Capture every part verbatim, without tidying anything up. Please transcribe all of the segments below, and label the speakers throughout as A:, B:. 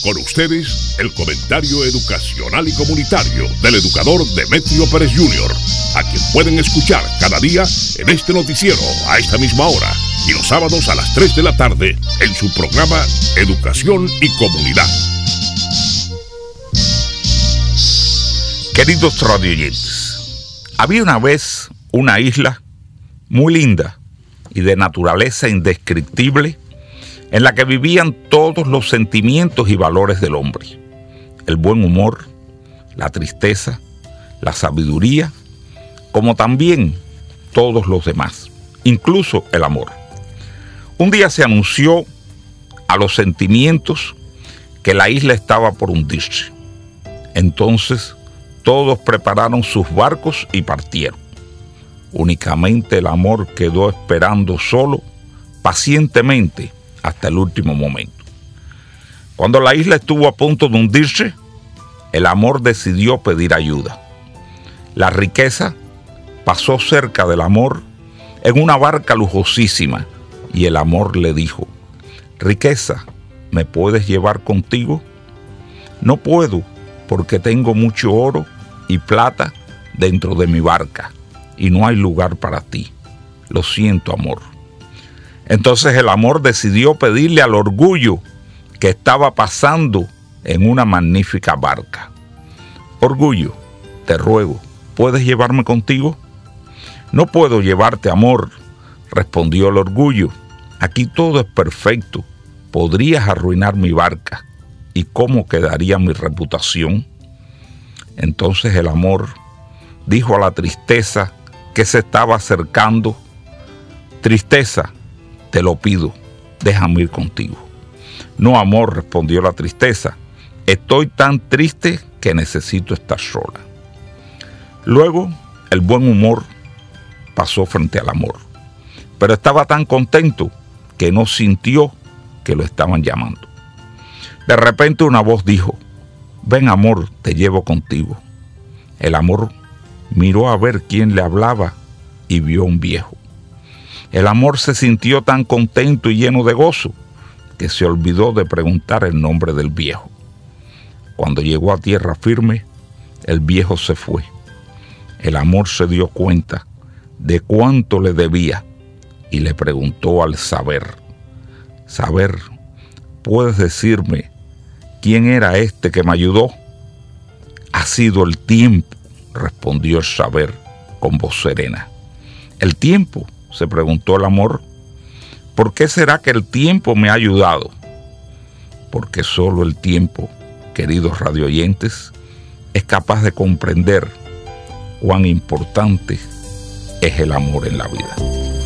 A: Con ustedes, el comentario educacional y comunitario del educador Demetrio Pérez junior, a quien pueden escuchar cada día en este noticiero a esta misma hora y los sábados a las tres de la tarde en su programa Educación y Comunidad.
B: Queridos radioyentes, había una vez una isla muy linda y de naturaleza indescriptible, en la que vivían todos los sentimientos y valores del hombre: el buen humor, la tristeza, la sabiduría, como también todos los demás, incluso el amor. Un día se anunció a los sentimientos que la isla estaba por hundirse. Entonces todos prepararon sus barcos y partieron. Únicamente el amor quedó esperando solo, pacientemente, hasta el último momento. Cuando la isla estuvo a punto de hundirse, el amor decidió pedir ayuda. La riqueza pasó cerca del amor en una barca lujosísima y el amor le dijo: riqueza, ¿me puedes llevar contigo? No puedo, porque tengo mucho oro y plata dentro de mi barca y no hay lugar para ti. Lo siento, amor. Entonces el amor decidió pedirle al orgullo, que estaba pasando en una magnífica barca: orgullo, te ruego, ¿puedes llevarme contigo? No puedo llevarte, amor, respondió el orgullo. Aquí todo es perfecto. Podrías arruinar mi barca. ¿Y cómo quedaría mi reputación? Entonces el amor dijo a la tristeza que se estaba acercando: tristeza, te lo pido, déjame ir contigo. No, amor, respondió la tristeza, estoy tan triste que necesito estar sola. Luego, el buen humor pasó frente al amor, pero estaba tan contento que no sintió que lo estaban llamando. De repente una voz dijo: ven, amor, te llevo contigo. El amor miró a ver quién le hablaba y vio a un viejo. El amor se sintió tan contento y lleno de gozo que se olvidó de preguntar el nombre del viejo. Cuando llegó a tierra firme, el viejo se fue. El amor se dio cuenta de cuánto le debía y le preguntó al saber: saber, ¿puedes decirme quién era este que me ayudó? Ha sido el tiempo, respondió el saber con voz serena. ¿El tiempo?, se preguntó el amor. ¿Por qué será que el tiempo me ha ayudado? Porque solo el tiempo, queridos radioyentes, es capaz de comprender cuán importante es el amor en la vida.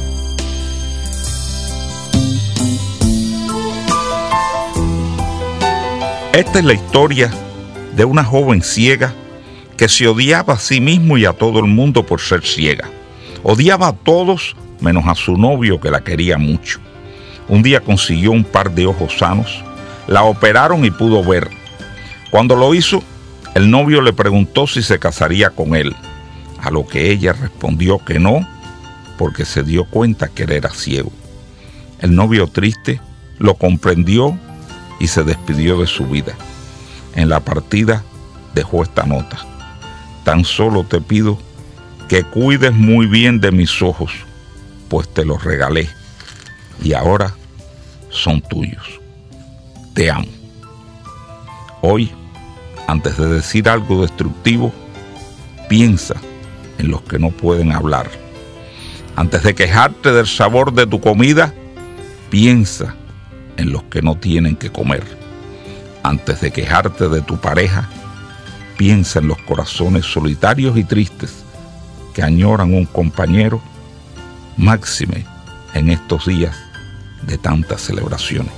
B: Esta es la historia de una joven ciega que se odiaba a sí mismo y a todo el mundo por ser ciega. Odiaba a todos menos a su novio, que la quería mucho. Un día consiguió un par de ojos sanos, la operaron y pudo ver. Cuando lo hizo, el novio le preguntó si se casaría con él, a lo que ella respondió que no, porque se dio cuenta que él era ciego. El novio, triste, lo comprendió y se despidió de su vida. En la partida dejó esta nota: tan solo te pido que cuides muy bien de mis ojos, pues te los regalé y ahora son tuyos. Te amo. Hoy, antes de decir algo destructivo, piensa en los que no pueden hablar. Antes de quejarte del sabor de tu comida, piensa en los que no tienen que comer. Antes de quejarte de tu pareja, piensa en los corazones solitarios y tristes que añoran un compañero, máxime en estos días de tantas celebraciones.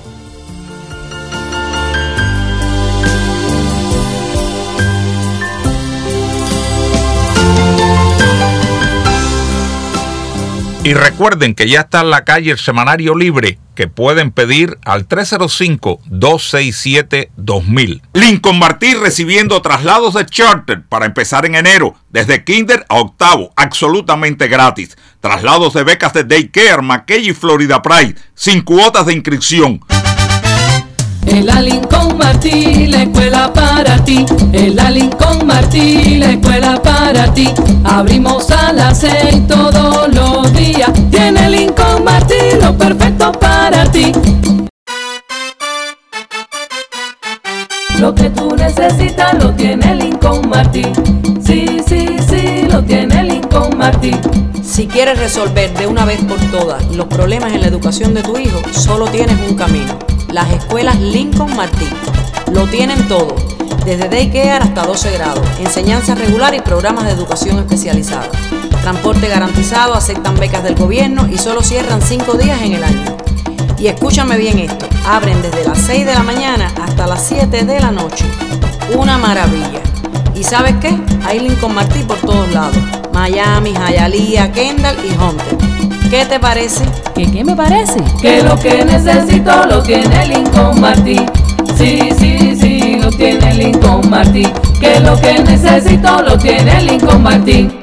B: Y recuerden que ya está en la calle el semanario libre, que pueden pedir al tres cero cinco, dos seis siete, dos mil. Lincoln Martí recibiendo traslados de charter para empezar en enero, desde kinder a octavo, absolutamente gratis. Traslados de becas de Daycare, McKay y Florida Pride, sin cuotas de inscripción.
C: En la Lincoln Martí, la escuela para ti. En la Lincoln Martí, la escuela para ti. Abrimos a las seis todos los días. Tiene Lincoln Martí lo perfecto para ti. Lo que tú necesitas lo tiene Lincoln Martí. Sí, sí, sí, lo tiene Lincoln Martí.
D: Si quieres resolver de una vez por todas los problemas en la educación de tu hijo, solo tienes un camino: las escuelas Lincoln Martí. Lo tienen todo, desde daycare hasta doce grados, enseñanza regular y programas de educación especializada. Transporte garantizado, aceptan becas del gobierno y solo cierran cinco días en el año. Y escúchame bien esto, abren desde las seis de la mañana hasta las siete de la noche. Una maravilla. ¿Y sabes qué? Hay Lincoln Martí por todos lados: Miami, Hialeah, Kendall y Hunter. ¿Qué te parece?
C: ¿Qué, qué me parece? Que lo que necesito lo tiene Lincoln Martí. Sí, sí, sí, lo tiene Lincoln Martí. Que lo que necesito lo tiene Lincoln Martí.